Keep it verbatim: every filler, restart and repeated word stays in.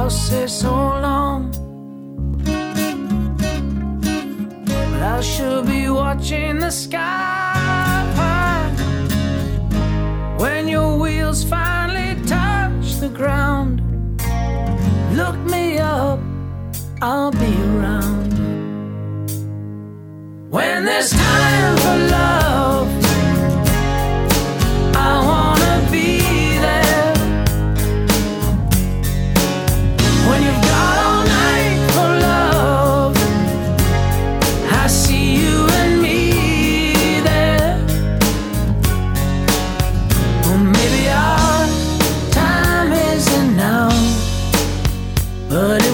I'll say so long. But I should be watching the sky when your wheels finally touch the ground. Look me up, I'll be around. When there's time for love, I wanna be there. When you've got all night for love, I see you and me there. Or maybe our time isn't now, but